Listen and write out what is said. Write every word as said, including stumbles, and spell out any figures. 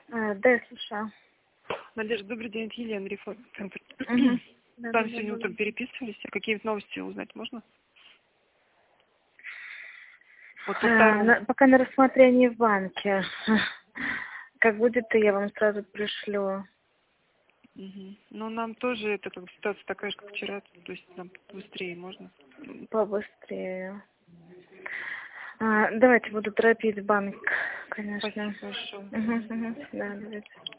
А, да, я слушаю. Надежда, добрый день, это Елена, Реформ-центр. Угу. Да, Там да, сегодня да, утром да. переписывались, а какие новости узнать можно? Вот по А, второму. на- пока на рассмотрении в банке. Как будет, то я вам сразу пришлю. Угу. Ну, нам тоже это как бы ситуация такая же, как вчера, то есть нам быстрее можно. Побыстрее. А, давайте буду торопить банк, конечно. Спасибо большое. Угу, угу. Да, давайте.